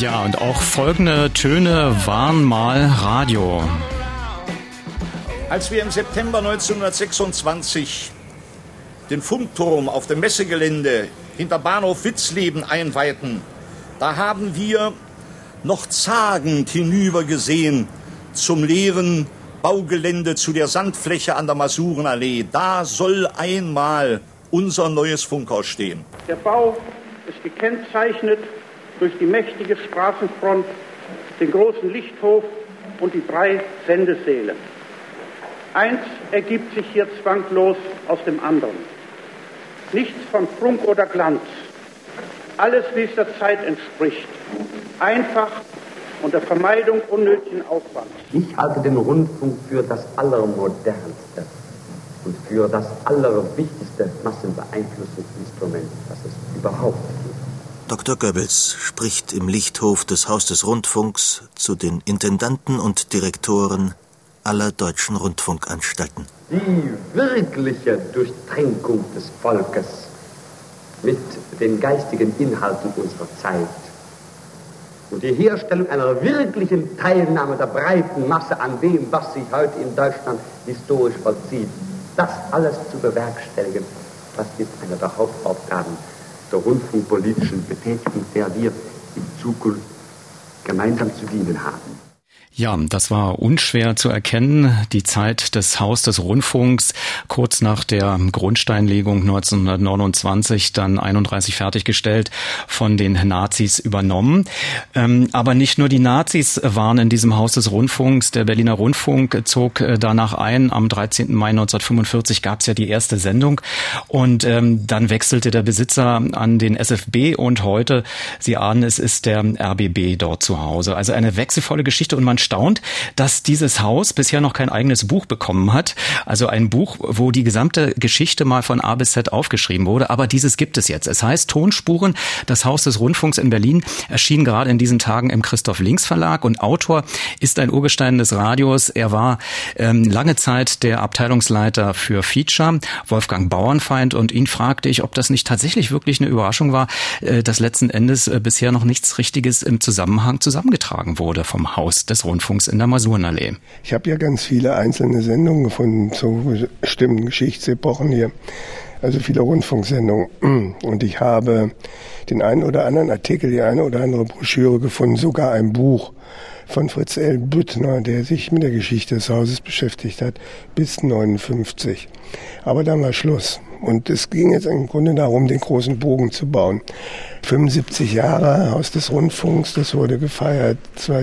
Ja, und auch folgende Töne waren mal Radio. Als wir im September 1926 den Funkturm auf dem Messegelände hinter Bahnhof Witzleben einweihten, da haben wir noch zagend hinübergesehen zum leeren Baugelände, zu der Sandfläche an der Masurenallee. Da soll einmal unser neues Funkhaus stehen. Der Bau ist gekennzeichnet durch die mächtige Straßenfront, den großen Lichthof und die 3 Sendesäle. Eins ergibt sich hier zwanglos aus dem anderen. Nichts von Prunk oder Glanz. Alles, wie es der Zeit entspricht. Einfach unter Vermeidung unnötigen Aufwands. Ich halte den Rundfunk für das Allermodernste und für das allerwichtigste Massenbeeinflussungsinstrument, das es überhaupt gibt. Dr. Goebbels spricht im Lichthof des Haus des Rundfunks zu den Intendanten und Direktoren aller deutschen Rundfunkanstalten. Die wirkliche Durchtränkung des Volkes mit den geistigen Inhalten unserer Zeit und die Herstellung einer wirklichen Teilnahme der breiten Masse an dem, was sich heute in Deutschland historisch vollzieht, das alles zu bewerkstelligen, das ist eine der Hauptaufgaben der rundfunkpolitischen Betätigung, der wir in Zukunft gemeinsam zu dienen haben. Ja, das war unschwer zu erkennen. Die Zeit des Haus des Rundfunks, kurz nach der Grundsteinlegung 1929, dann 31 fertiggestellt, von den Nazis übernommen. Aber nicht nur die Nazis waren in diesem Haus des Rundfunks. Der Berliner Rundfunk zog danach ein. Am 13. Mai 1945 gab es ja die erste Sendung. Und dann wechselte der Besitzer an den SFB. Und heute, Sie ahnen es, ist der RBB dort zu Hause. Also eine wechselvolle Geschichte. Und man staunt, dass dieses Haus bisher noch kein eigenes Buch bekommen hat. Also ein Buch, wo die gesamte Geschichte mal von A bis Z aufgeschrieben wurde. Aber dieses gibt es jetzt. Es heißt Tonspuren, das Haus des Rundfunks in Berlin, erschien gerade in diesen Tagen im Christoph Links Verlag. Und Autor ist ein Urgestein des Radios. Er war lange Zeit der Abteilungsleiter für Feature, Wolfgang Bauernfeind. Und ihn fragte ich, ob das nicht tatsächlich wirklich eine Überraschung war, dass letzten Endes bisher noch nichts Richtiges im Zusammenhang zusammengetragen wurde vom Haus des Rundfunks in der Masurenallee. Ich habe ja ganz viele einzelne Sendungen gefunden zu bestimmten Geschichtsepochen hier, also viele Rundfunksendungen. Und ich habe den einen oder anderen Artikel, die eine oder andere Broschüre gefunden, sogar ein Buch von Fritz L. Büttner, der sich mit der Geschichte des Hauses beschäftigt hat, bis 1959. Aber dann war Schluss. Und es ging jetzt im Grunde darum, den großen Bogen zu bauen. 75 Jahre Haus des Rundfunks, das wurde gefeiert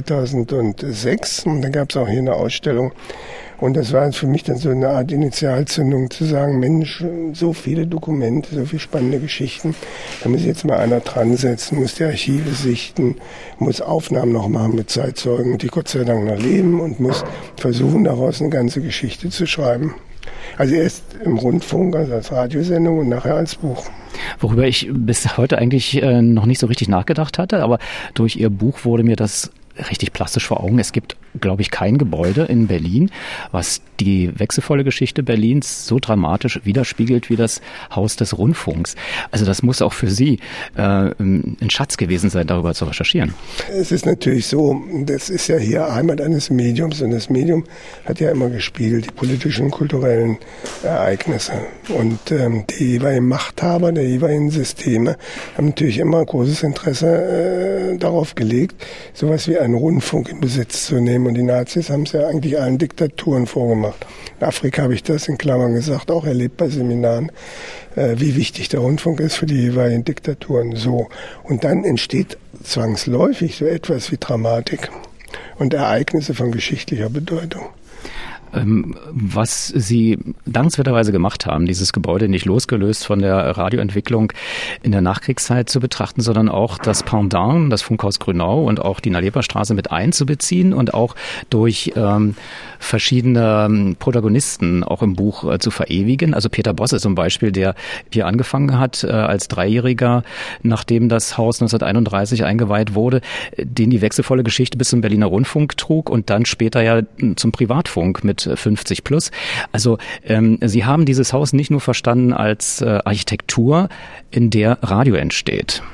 2006. Und dann gab es auch hier eine Ausstellung. Und das war für mich dann so eine Art Initialzündung, zu sagen, Mensch, so viele Dokumente, so viele spannende Geschichten. Da muss jetzt mal einer dran setzen, muss die Archive sichten, muss Aufnahmen noch machen mit Zeitzeugen, die Gott sei Dank noch leben, und muss versuchen, daraus eine ganze Geschichte zu schreiben. Also erst im Rundfunk, also als Radiosendung, und nachher als Buch. Worüber ich bis heute eigentlich noch nicht so richtig nachgedacht hatte, aber durch Ihr Buch wurde mir das richtig plastisch vor Augen. Es gibt, glaube ich, kein Gebäude in Berlin, was die wechselvolle Geschichte Berlins so dramatisch widerspiegelt wie das Haus des Rundfunks. Also das muss auch für Sie ein Schatz gewesen sein, darüber zu recherchieren. Es ist natürlich so, das ist ja hier Heimat eines Mediums, und das Medium hat ja immer gespiegelt die politischen und kulturellen Ereignisse. Und die jeweiligen Machthaber der jeweiligen Systeme haben natürlich immer großes Interesse darauf gelegt, sowas wie einen Rundfunk in Besitz zu nehmen. Und die Nazis haben es ja eigentlich allen Diktaturen vorgemacht. In Afrika habe ich das in Klammern gesagt, auch erlebt bei Seminaren, wie wichtig der Rundfunk ist für die jeweiligen Diktaturen. So. Und dann entsteht zwangsläufig so etwas wie Dramatik und Ereignisse von geschichtlicher Bedeutung. Was Sie dankenswerterweise gemacht haben, dieses Gebäude nicht losgelöst von der Radioentwicklung in der Nachkriegszeit zu betrachten, sondern auch das Pendant, das Funkhaus Grünau und auch die Nalepa-Straße mit einzubeziehen und auch durch verschiedene Protagonisten auch im Buch zu verewigen. Also Peter Bosse zum Beispiel, der hier angefangen hat als Dreijähriger, nachdem das Haus 1931 eingeweiht wurde, den die wechselvolle Geschichte bis zum Berliner Rundfunk trug und dann später ja zum Privatfunk mit 50 plus. Also Sie haben dieses Haus nicht nur verstanden als Architektur, in der Radio entsteht.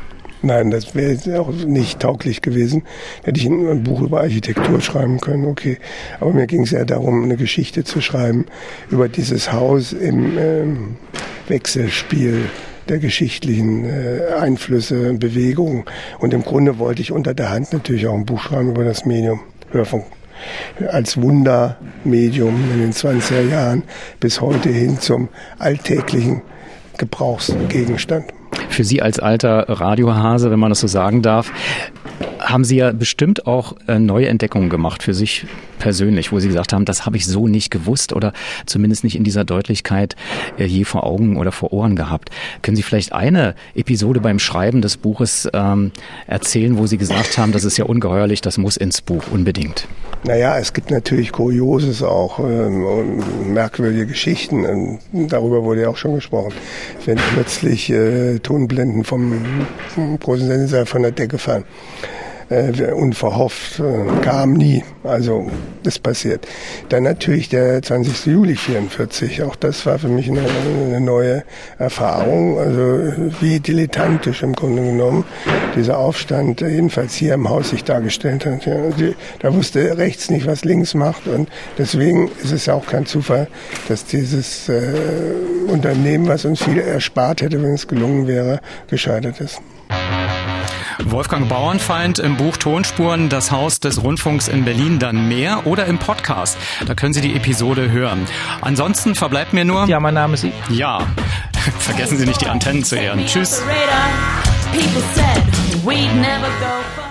Nein, das wäre auch nicht tauglich gewesen. Hätte ich ein Buch über Architektur schreiben können, okay. Aber mir ging es ja darum, eine Geschichte zu schreiben über dieses Haus im Wechselspiel der geschichtlichen Einflüsse, Bewegungen. Und im Grunde wollte ich unter der Hand natürlich auch ein Buch schreiben über das Medium Hörfunk. Als Wundermedium in den 20er Jahren bis heute hin zum alltäglichen Gebrauchsgegenstand. Für Sie als alter Radiohase, wenn man das so sagen darf, haben Sie ja bestimmt auch neue Entdeckungen gemacht für sich persönlich, wo Sie gesagt haben, das habe ich so nicht gewusst oder zumindest nicht in dieser Deutlichkeit je vor Augen oder vor Ohren gehabt. Können Sie vielleicht eine Episode beim Schreiben des Buches erzählen, wo Sie gesagt haben, das ist ja ungeheuerlich, das muss ins Buch unbedingt? Naja, es gibt natürlich Kurioses auch, merkwürdige Geschichten. Und darüber wurde ja auch schon gesprochen. Wenn plötzlich Tonblenden vom großen Sender von der Decke fallen. Unverhofft, kam nie. Also das passiert. Dann natürlich der 20. Juli 44. Auch das war für mich eine neue Erfahrung. Also wie dilettantisch im Grunde genommen dieser Aufstand jedenfalls hier im Haus sich dargestellt hat. Ja, da wusste rechts nicht, was links macht. Und deswegen ist es ja auch kein Zufall, dass dieses Unternehmen, was uns viel erspart hätte, wenn es gelungen wäre, gescheitert ist. Wolfgang Bauernfeind im Buch Tonspuren, das Haus des Rundfunks in Berlin, dann mehr oder im Podcast. Da können Sie die Episode hören. Ansonsten verbleibt mir nur... Ja, mein Name ist Sie. Ja, vergessen Sie nicht, die Antennen zu ehren. Tschüss.